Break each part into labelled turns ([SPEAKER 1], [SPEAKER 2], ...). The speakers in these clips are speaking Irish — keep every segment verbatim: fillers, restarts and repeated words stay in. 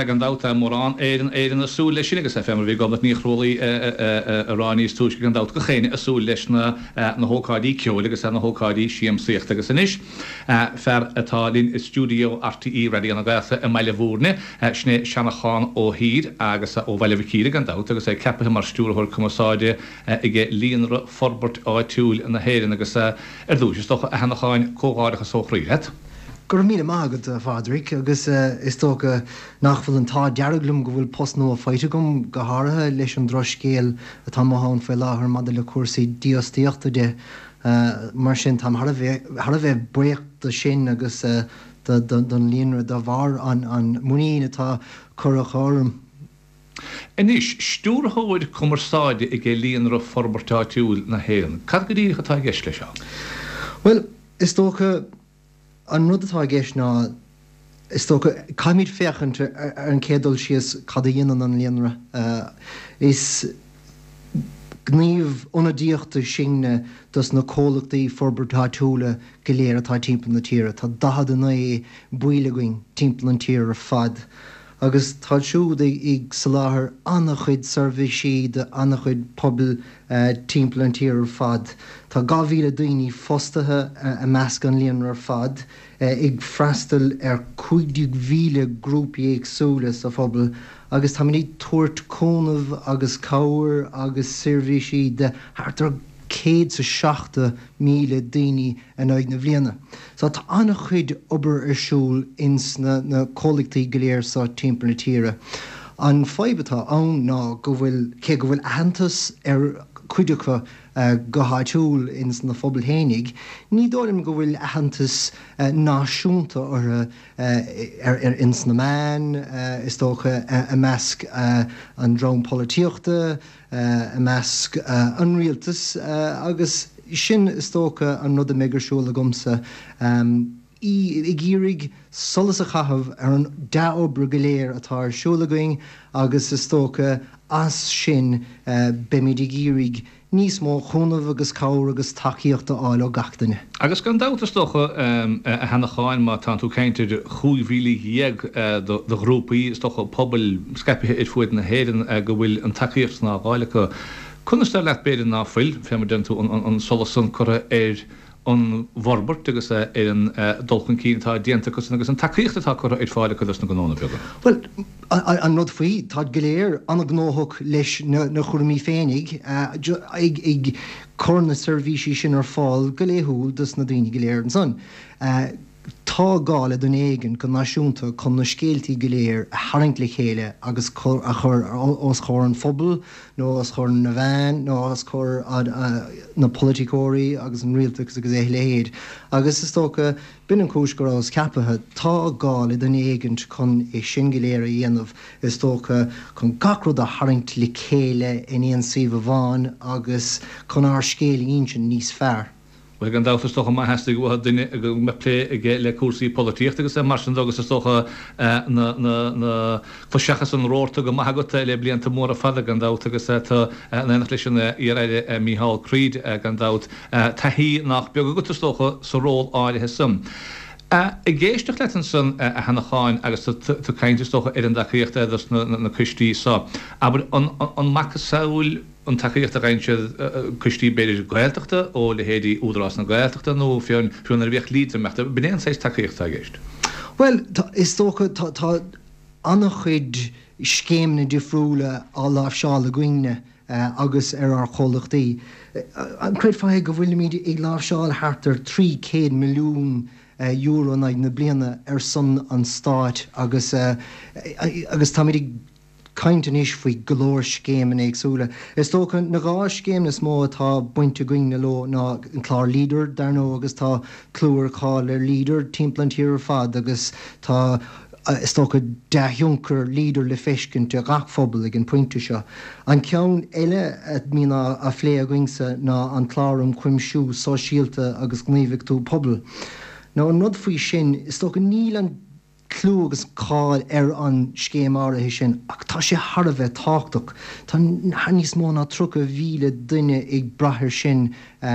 [SPEAKER 1] an dáta mórrán éan éan asú leis sin agus fé bhí gomna ní chrolaí aráníos túis an dát go chéine asú leis na na hócáidí ceol agus na hócáidí siam suocht agus inis fer atálín i stúdio R T E radio an gasa a meile bhúrne sné Seanachán ó híd agus ó bhile bhícíide an dát agus é cepa mar stúrthir cumáide ige líonra forbert áitiúil na héireann agus ar dúis stocha a henacháin cóáidecha sóchríhet.
[SPEAKER 2] Gur mí mágad Fádric agus is tó nachfuil an tá dearaglumm go bhfuil post nó a feite gom go háirithe leis an droscéal a tá máthán fé láthair mad le cuasaí díostíochta de mar sin tá har a bheith buíocht sin agus don líonra do bhar an muín atá chur a chóm.
[SPEAKER 1] Inis stúrthóid cumarsáide i gé líonra forbartáitiúil na héan. Cad go dtí atá gceis lei seo?
[SPEAKER 2] Well, is tócha an rud atá gceis ná is tócha caiimid féchant ar an cédul sios cad a dhéanaan an líonra. Is gníomh onadíochta sinne dus na cólachtaí forbartáitiúla go léir atá timp na tíre. Tá dahad a é builegaing timp an tíre ar fad. Agus tá siúd ag sa láthair annach chuid servicí de annach chuid pobl timp an tíre ar fad. Tá gáhíle daoine fostathe a measc an líonra ar fad ag freastal ar cuideag mhíle grúpaí éagsúlas a phobal agus tá minic tuairt cónamh agus cabhair agus servicí de hartar céad sa seachta míle daoine in áid na bhliana. So tá annach chuid obair ar siúl ins na cólachtaí go léir sa timp na tíre. An fáibetá ann ná go bhfuil cé go bhfuil ahantas ar cuideacha go háitiúil ins na phobal hénig, ní dóilim go bhfuil ahantas náisiúnta ar ins na man, is tócha a measc an drám políochta, a measc an rialtas agus sin is tócha an rud a méigirsúil a gomsa i gírig solas a chahabh ar an daobair go léir atá ar siúlagaing agus is tócha as sin beimiid i gírig níos mó chunamh agus cabhair agus takeíochta áil ó gachtainine.
[SPEAKER 1] Agus gan dátas stocha a henacháin má tá tú céintear chúmhíle dhéag do grúpaí stocha pobl scapithe it fuid na héireann go bhfuil an takeíocht ná gáilecha. Cunniste leat beidir ná fuil fé mar den tú an solasan chura ar an bharbert agus ar an dulchan cíntá déantas agus an takeíocht atá chura ar fáile chu na gnóna beaga.
[SPEAKER 2] Well, an rud faoi tá go léir anna gnóthach leis na churmí féinnig ag corna servicí sin ar fáil go léthúil dus na daoine go léir an son. Tá gála don éigen go náisiúnta chun na scéaltaí go léir a haingt le chéile agus a chur os chur an phobal, nó os chur na bhein, nó os chur na politicóirí agus an rialtas agus é léad. Agus is tócha bin an cúis go rás capathe tá gála don éigent chun é sin go léir a dhéanamh is tócha chun gacrúd a haingt le chéile in éon suomh bháin agus chun ár scéala intin níos fearr.
[SPEAKER 1] Well gan dátas stocha mai heasta go duine go me lé ige le cuasaí políochta agus mar sin agus is stocha na chluiseachas an róirta go maithagata le blianta mór a fada gan dáta agus tá nach leis sin iaride Micheál Creed gan dát taithí nach beag go stocha sa ról áirithe sum. I ggéisteach leatan san a henacháin agus tú caiinte stocha ar an dachaíochta na cistí sa. Aber an macha saoil an takeíocht a reinse custí beidir gailteachta ó le héadí údarrás na gailteachta nó fiún fiún ar bhíoh lítra meachta bnéon séis takeíocht a gceist.
[SPEAKER 2] Well, is tócha tá annach chuid scéimna difriúla á láh seála gcuine agus ar ar cholachtaí. An creid fáthe go bhfuil míad ag láh seáil hartar trí céad milliún euro na na bliana ar son an stáit agus agus tá Caintanis faoi golóir scéim an éagsúla. Is tócha na gá scéim is mó tá buinte goine lo ná an chlár líder darnó agus tá clúir cáil ar líder timpplain tíar fad agus tá is tócha deithioncar líder le feiscint a gachphobal ag an pointe seo. An ceann eile mína a phlé a gcuingsa ná an chláram chuimsiú sóisialta agus gníomhah tú pobl. Ná an rud faoi sin is tócha níl an clú agus cáil ar an scéim áirithe sin ach tá sé har bheith táchtach. Tá níos mó ná tríocha mhíle duine ag brathir sin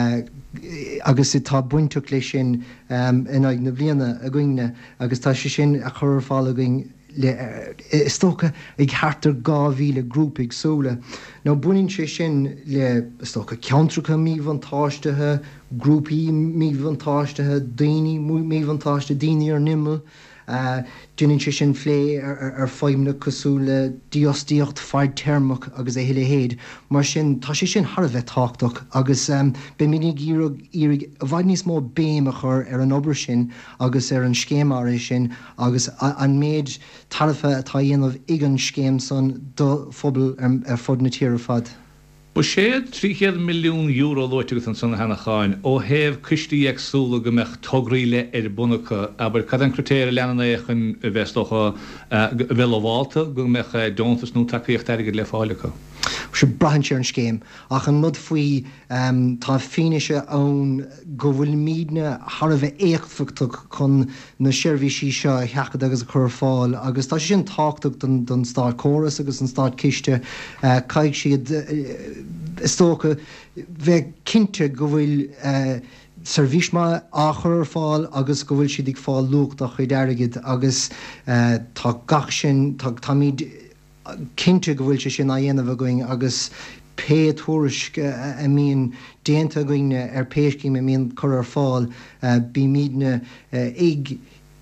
[SPEAKER 2] agus i tá buinteach lei sin in áid na bbliana a gcuine agus tá sé sin a chur fála going is tócha ag hartar gáhíle grúpaigh súla. Ná buinn sé sin le tócha ceantracha míomhantáistethe, grúpaí míomhantáistethe, daoine míomhantáiste daoine ar nimel. Uh, Dúinn sé sin phlé ar, ar feimne cosúla diostíocht feid termach agus é hiile héad, mar sin tá sé sin Harbheith táchtach agus um, be minic írig bhaid níos mó béim a chur ar an obair sin agus ar an scéimara sin agus an méid tarfa atá dhéanamh ag an scéim san do phobal ar, ar fod na tíre fad.
[SPEAKER 1] Bu sé tríchéad milliún euro loitegus an sanna hena cháin ó héh cistí agsúla go meach tograíle ar bunacha aber cad an critéir leanana échan bheitstocha bhfuil bháilta go meach dontas nó takeíocht aige le fáilecha.
[SPEAKER 2] Se brahan sé an scéim ach an mud faoi um, tá fineise ón go bhfuil míadne Harbheith échtfachach chun na seirbhísí seo cheachad agus a chur fáil agus tá sin táchtach don, don Stát Chóras agus an Stát Ciste uh, caiig siad uh, istócha bheith cinnte go bhfuil uh, servísma áchar fáil agus go bhfuil siad ag fáil lucht a chuid airgid agus uh, tá gach sin tá míad cinnte go bhfuil sé sin a dhéanamh going agus pé tuairisc a míon déanta goine ar péiscím a míon chur ar fáil bí míadne ag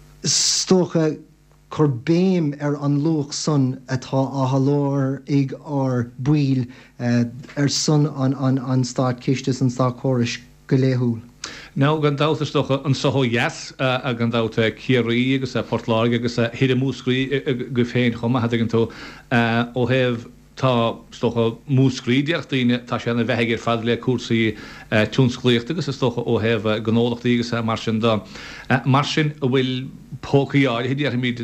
[SPEAKER 2] stócha chur béim ar an luach sun atá a halóir ag ar buil ar sun an, an, an Stát Ciste an Stát Chóras go léthúil.
[SPEAKER 1] Ná gan dáta stocha an soho yes a gan dáta Ciarí agus a Portláige agus a hide múscrí go féin chuma hat an tú ó heh tá stocha múscríideach daine tá sé na bheithigir fad le cuasaí túnsclíocht agus stocha ó heh gnólachtaí agus mar sin dá. Mar sin a bhfuil pócaíáil hidí ar míid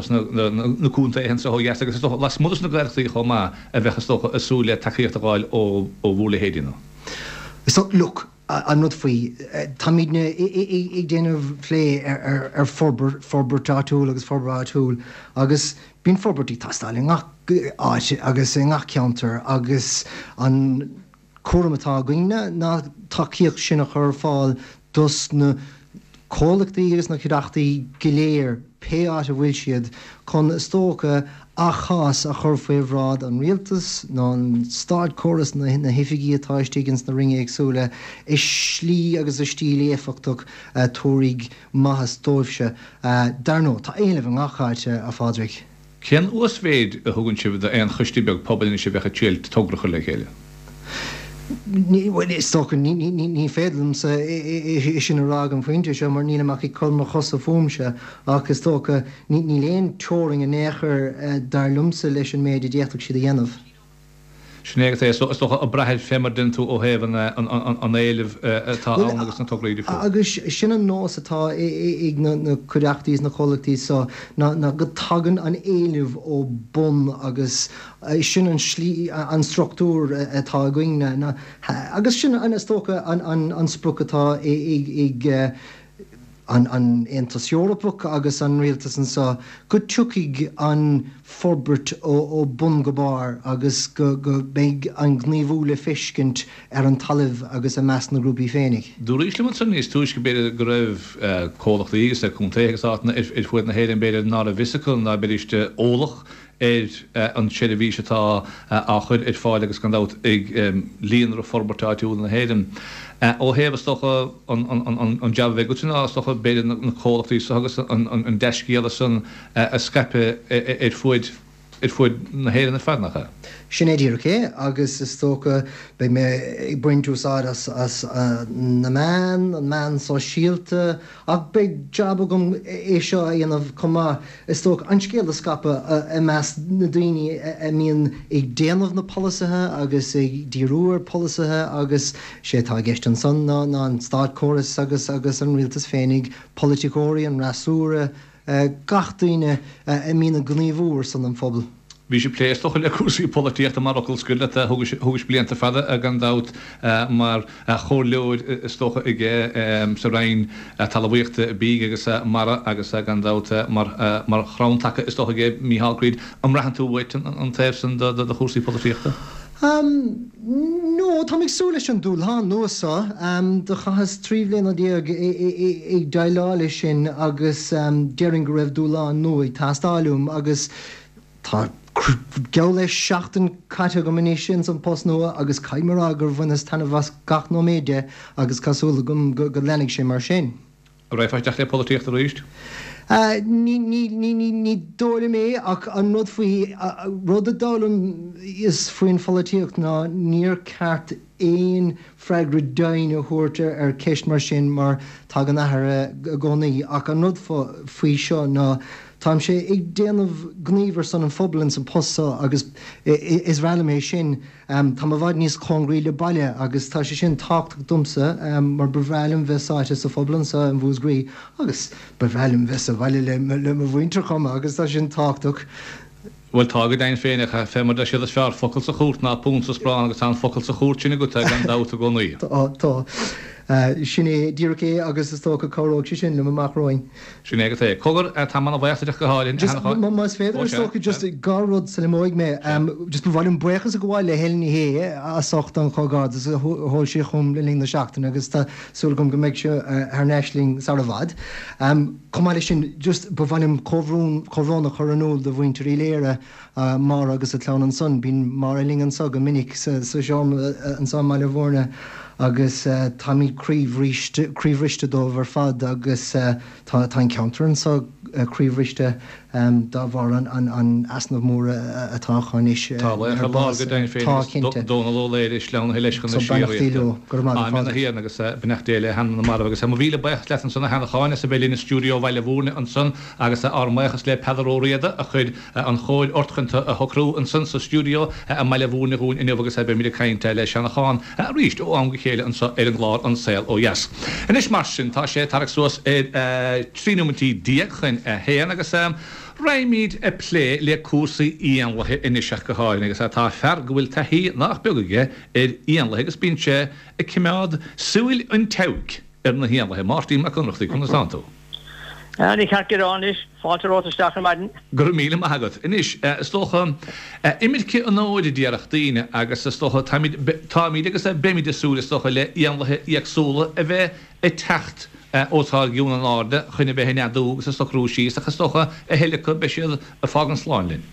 [SPEAKER 1] na cúnta hen soho yes agus stocha las mudas na gleirtaí chuma a bheitcha stocha asúla takeíocht agáil ó bhúla héidirna.
[SPEAKER 2] So look an nut faoi tá míadne ag déanamh phlé ar forbertátúil agus forbertátúil agus bín forbertí tastáil áit agus ngach ceantar agus an cuamatá goine ná takeíocht sin a chur fáil dus na cólachtaí agus na chuireachtaí goléir pe áit a bhfuil siad chun stócha a chás a chur faoihrád an rialtas ná an Stát Chóras na na hifigií atáistígans na ringe agsúla is slí agus a stíl éfachtach uh, tóraigh maithas dóibhse uh, darnó tá éanamh an gacháite a fádric.
[SPEAKER 1] Cean uasmhéid a thugann sibh an chuistíbeag poblbal in sibh a tíilt tógracha le chéile.
[SPEAKER 2] Ní stocha ní fédlam sa sin a rag an fointe se mar nína amach chuma chosa fómse agus tócha ní léon teoring a néchar dar lumsa leis an méidir déach siad a dhéanamh.
[SPEAKER 1] Snégat é stocha a bretheid fémar den tú ó héh an éileh atá an agus na tógraíidir fú.
[SPEAKER 2] Agus sin an nós atá ag na chuireachtaí na cholachtaí sa na go tagan an éileh ó bun agus sin an slí an struchtúr atá goine agus sin an tócha an spruchatá ag an an Aontas Eorpach agus an rialtas an sa go tuigh an forbert ó bun go bar agus go go beag an gníomhúla fiscint ar an talamh agus a meas na grúpaí féinnig.
[SPEAKER 1] Dúir ísle man san níos túis go beidir go raibh cólachtaí agus a chuntaíogus ána ar fuaid na héidir beidir ná a visicail ná beidiriste ólach ar an séidirhí atá a chud ar fáil agus gan dát ag líonar a forbertáitiúil na héidir. ó heh stocha an jabh go sinna stocha beidir na cólachtaí agus an deiscíala san a scape ar fuid ar fuid na héidir na fadnacha.
[SPEAKER 2] Sin é ddíché agus is tócha be mé ag buintúsáid as na man an man sá síalte ach be jab gom é seo a dhéanamh comá is tócha anscéal a scape i meas na daoine a míon ag déanamh na polisathe agus ag díúir polisathe agus sé tá gceist an san ná ná an Stát Chóras agus agus an rialtas féinnig politicóirí an rasúra gach daoine a mína gníomhúir san an phobal.
[SPEAKER 1] Bhí sé plééis stocha le cuasaí políochta mar ocail scuile a thugus blianta fada a gan dát mar chóirleúid stocha ige sa rain talhaíochta bí agus mara agus a gan dát mar chrántacha is stocha ige Mícheál Creed am rahan tú bhaid an taobh san de chusaí políochta.
[SPEAKER 2] Um, no, tá ag súla an dúlá nósa um, de chahas tríomhlén a díag ag dailáile sin agus um, dearing go raibh dúlá nó ag tastáilúm agus tá ge leis seachtain caite go miní sin an post nua agus caiimara gur bhanas tanna bhas gach nó méide agus casúla gom go lenig sé mar sin.
[SPEAKER 1] A raibhfeiteach le políocht a ríist?
[SPEAKER 2] Ní dóla mé ach an rud faoi rud a dálam is faoin folíocht ná níor ceart éon freigra dain a thuirte ar ceist mar sin mar tá an athar gcónaí ach an rud faoi seo ná Tá sé ag déanamh gníomhar san an fphobal san posta agus is bhheile mé sin tá bhhaid níos chongrí le bailile agus tá sé sin tácht dumsa mar bhheilm bheitsáite sa fphoblan sa an bhúsgraí agus bhheilm bheits a bhaile le le bhhaintear chuma agus tá sin táchtach.
[SPEAKER 1] Bhfuil tágad dain féinach a fémar de siad fear focail sa chót ná pún sa sprán agus an focail sa chót sinna go te an dáta go nuí.
[SPEAKER 2] Tá. Sinné ddíché agus is tócha choróg sé sin le amachráin.
[SPEAKER 1] Sinné go é. Cogur tá manna bhaisteach go háilinn.
[SPEAKER 2] Más féidir tócha just garród sa móig mé just bhhailm buchas a goháil le helní hé a socht an chogád is hol sé chum le lína seachtain agus tásúla gom go méid se ar neisling sa a bhd. Comáile sin just bhhailm chohrún chorónna choranúil do bhaintear í léire mar agus a tlán an son bín mar a ling an sag a minic sa seom an sam meile bhórne agus tá mí críomhrichte dómhar fad agus tá counter an sa críomhrichte dá bhar an asnamh móra atá chanis
[SPEAKER 1] Tá le lá go dain féidir dóna ló léidir leanna leiscin na síú na híana agus bnecht déile han na mar agus sem bhíle becht le an sanna hena cháine sa bélína stúdio bhile bhúrne an san agus armachas le pedaróréide a chuid an chóid ortchanta a thocrú an san sa stúdio a meile bhúna hún in agus be mí caiinte le sena cháin a ríist ó an chéile an ar an gláir an saoil ó yes. In is mar sin tá sé tar suas trínumití díag chuin a héan agus sem Raimid a plé le cuasaí íonlathe iniseach go háin agus tá fer go bhfuil taí nach begaige ar íonlathe agus bíon sé i cimeád súil an teig ar na híonlathe Martín McConaughey chun santo.
[SPEAKER 3] Ní ceart goránis fáilterátasteach an maidin.
[SPEAKER 1] Gur míle agat. Inis stocha imimice an óide díarach daine agus stocha táíd agus béimiid asúla stocha le íonlathe íagsúla a bheith i techt ótá gún an áde chuine bheit henne dúgus a stochrúsí a stocha a héilecha be siad a fágan sláinlinn.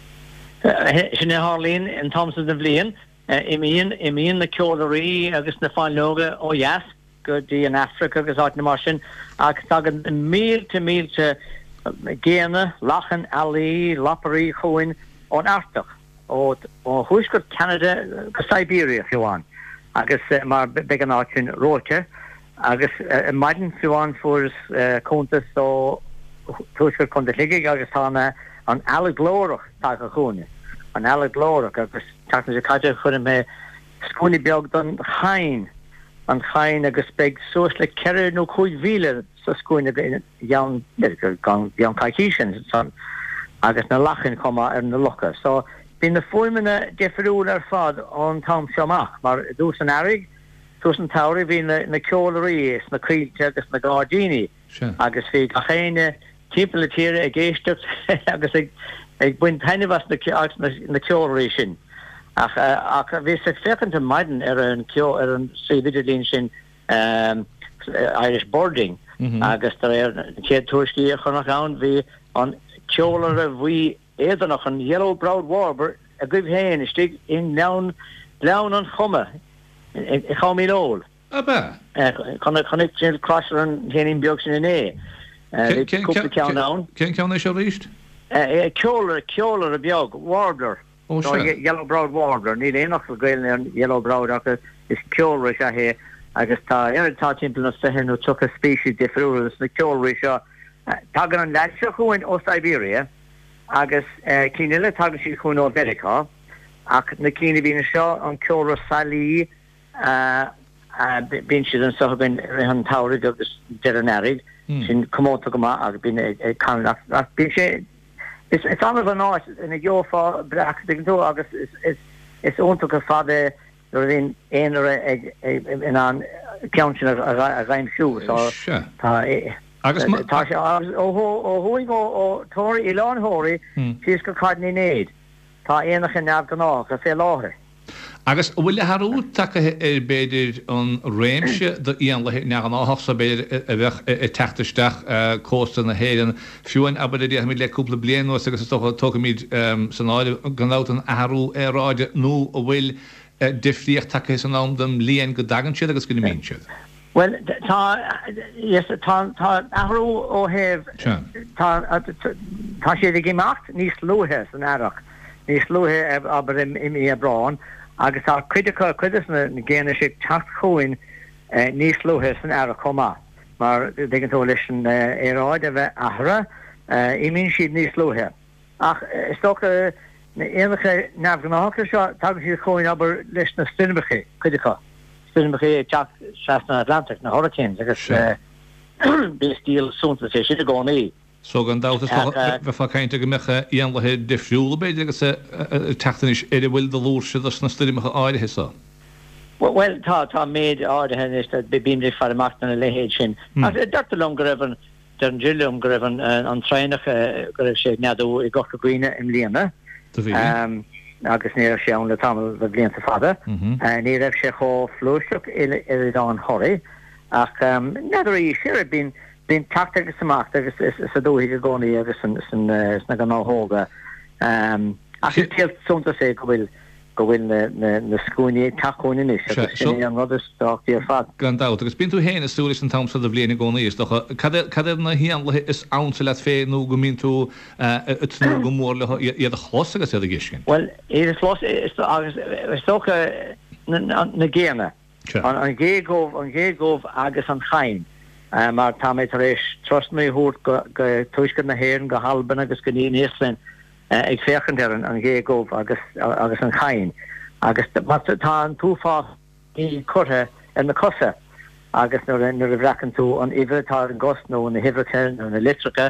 [SPEAKER 3] Sinna hálín an Thompson de bblion imíon imíon na ceolaí agus na fáinlóga ó yes go dtí an Africa agus áit na mar sin agus tagan mílte mílte géana lachan alí laparí chuin ón Artach ó thuisgur Canada go Siberia fiúháin agus mar be an áit sin róte agus maidin fiúháin fuair cóntas ó thuisgur chun de ligiigh agus tána an alaglórach tá go chúne an alaglórach agus tana sé caiide chun mé scúni beag don chain an chain agus beg sos le ceir nó chuig bhíle sa scúine gan gan caiicisin san agus na lachan comma ar na locha. So bhí na fuimena defriúil ar fad an tam seamach mar dús an airigh dús an tairi bhí na ceolaí na críilte agus na gardíní agus bhí a chéine timppla le tíre a géisteach agus ag buint tainehas na ceolaí sin. Ach, ach bhí sa fechananta maidin ar an ceo ar an séidirlín sin um, Irish boarding mm-hmm. agus tar ar chéad tuairiscí a chunach ann bhí an ceolar a bhí éidirnach an yellow browed warbler a goibh héin is stig in lean lean an chumme i chaimí óil.
[SPEAKER 1] A ba?
[SPEAKER 3] Chnig sin crasar an héanaín beag sin in é. Cúpla ceann ann.
[SPEAKER 1] Cén ceann é seo ríist?
[SPEAKER 3] Ceolar ceolar a beag warbler.
[SPEAKER 1] Oh,
[SPEAKER 3] so
[SPEAKER 1] sure.
[SPEAKER 3] Yellow browed warbler ní éach go gail an yellow browed agus is ceolra se hé agus tá ar tá timppla na sahinú tu a species defriúil na ceolra seo tá gan an leise chuin ó Siberia agus cíile tá si chuin ó America ach na cíine bhína seo an ceolra salí bín siad an so bin an táirigh agus de an airigh sin commóta go agus bín canach bín sé It's it's on of an art in a go for black they can do August is is it's on to father there in in in on counting a rhyme shoe so
[SPEAKER 1] August
[SPEAKER 3] oh oh who go oh Tory Elon Hori she's got card in aid tá éach an nab gan á a fé láthir
[SPEAKER 1] Agus bhfuil harú take ar beidir an réimse do íonlathe ne an áthsa beidir a bheith i tetaisteach cósta na héan fiúin a beidir mí leúpla blian agus tu míid san áide ganát an ahrú áráide nó a bhfuil difríocht take san ná dem líon go dagan siad agus go mín siad.
[SPEAKER 3] Well, tá yes, tá tá ahrú ó heh tá tá sé gimacht níos luthe san airach níos luthe aber im i Abrán agus tá cuiidecha cuidas na ggéine sé techt choin níos luthe san airach comá mar dgan tú leis an éráid a bheith ahra i mín siad níos luthe ach is tó na éanacha nefgnácha seo tag siad choin aber leis na stinnebeché cuidecha Stinnebeché teach na Atlantic na Hurricanes agus bí stíl súnta sé siad a gcónaí.
[SPEAKER 1] So gan dátas bheitá caiinte go mecha íonlathe difriúla beidir agus teachtanis idir bhfuil do lúrse na stinnebecha áirithe sa.
[SPEAKER 3] Well tá tá méid áirithe is be bíimrigh far amach na lehéid sin. Dartalum go raibh der an Gillium go raibh an treinach go raibh sé neadú i gcocha Gcuine im líana. agus ní raibh sé an le tamil le blianta fada ní raibh sé cho flúisteach ar an choirí ach neidirí sé bín bín teachta agus amach agus is a dúí go gcónaí agus na gan áthóga ach is tíalt súnta sé go bhfuil go bhfuil na scúine taúine is an rud istáchtaí ar fad.
[SPEAKER 1] Gandá agus bín tú héana súlis an tamsa a bbliana gcónaí is cad na híanlathe is ansa le fé nó go mín tú tú go mór le iad a chlos agus iad a giscin.
[SPEAKER 3] Well iad a chlos agus istócha na géana an ggéagómh an ggéagómh agus an chain mar tá méid tar éis trost mé hút go tuiscin na héan go halban agus go níon éslin ag féchan ar an ggéagómh agus agus an chain agus tá an túfá í curthe ar na cosa agus nó a bhreacan tú an ihretá an gos nó na hihretain nó na litricha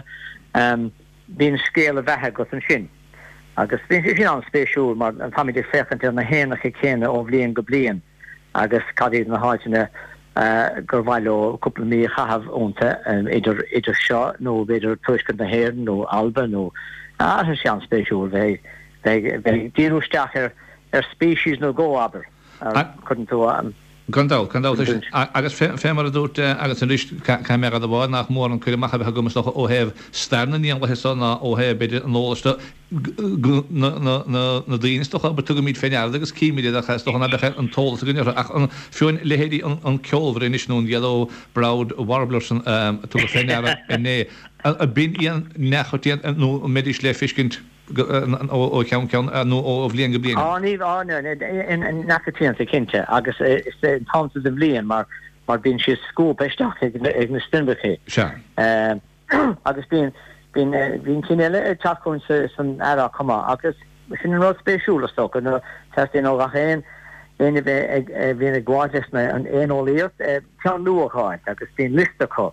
[SPEAKER 3] bín scéal a bheitthe go an sin agus bín sin an spéisiúil mar an táid féchan ar na héanach i chéine ó bblion go blion agus cadíad na háitina gur bhhail ó cúpla mí chahabh únta idir idir seo nó beidir tuiscin na héan nó alba nó sé an spéisiúil bheith bheith díúisteach ar ar spéisiís nó ggóabair chun tú an
[SPEAKER 1] Gandá Gandá agus fémar a dút agus an ríist cai mé a bháid nach mór an chuidir macha bheith gomas ó heh starna íon le sanna ó heh beidir an nólaiste na daoinestocha be tu míid féine agus cíimiide a chestocha becha an tóla gunne ach an fiúin lehéadí an ceolhar inis nún yellow brown warblerson tu féine inné a bin íon nechotían nó médís le fiscint ó cean cean nó ó bblion go bliana.
[SPEAKER 3] Á níomh áine in nachatíanta cinnte agus is támsa de bblion mar mar bíonn si scó beisteach ag na stinbeché.
[SPEAKER 1] Se.
[SPEAKER 3] Agus bíon bíon cinéile teachún san ara comá agus sin an rud spéisiúla stocha nó testíon ó gachéin éine bheith ag bhíon gháideas na an éonolaíocht tean nuacháin agus bíon listacha.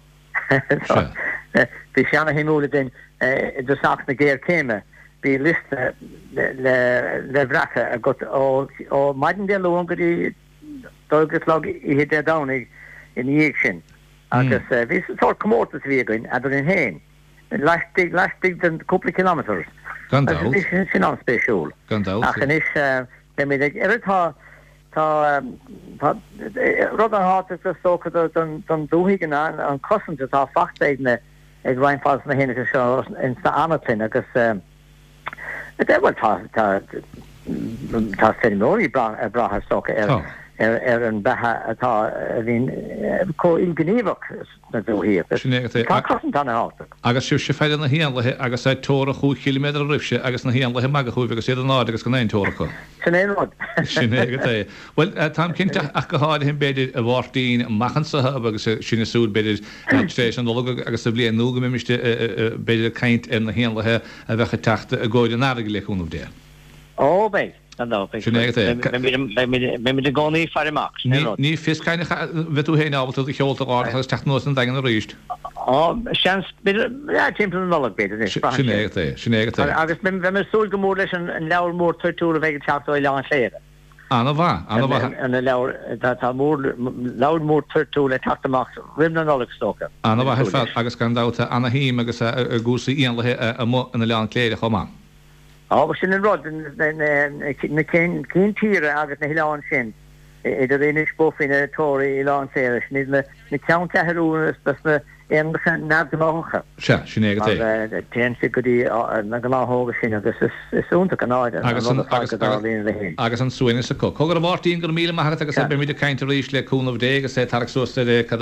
[SPEAKER 3] Bhí seanna himúla den do saach na géir céime. Bí liste le bhreacha a go ó maidin de luúan go dtí dógus lag i hé de dánig in dhéag sin agus bhí tá commórtas bhíagain a in héin leistig leistig den cúpla kilometers sin an spéisiúil achan is mé iritá tá rud an hátas a socha don dúhigan an cosanta tá fachtaigna ag reinfás na héine seo in sa anatin agus well tá tá tá fémóí bra bratha socha ar ar an betha atá a bhín có ilgníomhach na dúhíí
[SPEAKER 1] agus siú sé féidir na híanlathe agus é tóra chuú kilometr ribse agus na híanlathe mag chuúh agus sé an ná agus go naon tóracha.
[SPEAKER 3] Sin éad
[SPEAKER 1] sin é. Well tá cinnte ach go háid hin beidir a bhhartíín machchansathe agus sinna súd beidir tééis an dóga agus a blion nóga mimiste beidir caiint ar na híanlathe a bheitcha teachta a ggóide náige leúnmh dé.
[SPEAKER 3] Ó bé. mé de gcónaí far amach.
[SPEAKER 1] Ní fiscaine bheitú héine ábalta a cheolta áchas teach nó an dagan a ríist.
[SPEAKER 3] Sean timp an nolag beidir
[SPEAKER 1] sin
[SPEAKER 3] agus bheit súil go mór leis an leabhar mór tuirtúra bheith teachta le an léire.
[SPEAKER 1] Anna bha anna bha
[SPEAKER 3] an leabhar tá mór leabhar mór tuirtú le teachtamach rim an nolag stocha.
[SPEAKER 1] Anna bha fe agus gan dáta anna híim agus a gúsa íon lethe a mó in na leán léire chomá.
[SPEAKER 3] agus sin an rod na cén tíre agus na hián sin idir réine spófin a tóí i lá sé ní le na cean teúnas bes na éan nácha.
[SPEAKER 1] Se sin éige
[SPEAKER 3] té si gotí na go láthóga sin agus isúnta an áide
[SPEAKER 1] agus an suine sa có. Cogur a bhtíín gur míle agus mí caiinte ríéis le cúnmh dé agus sé tarachsústa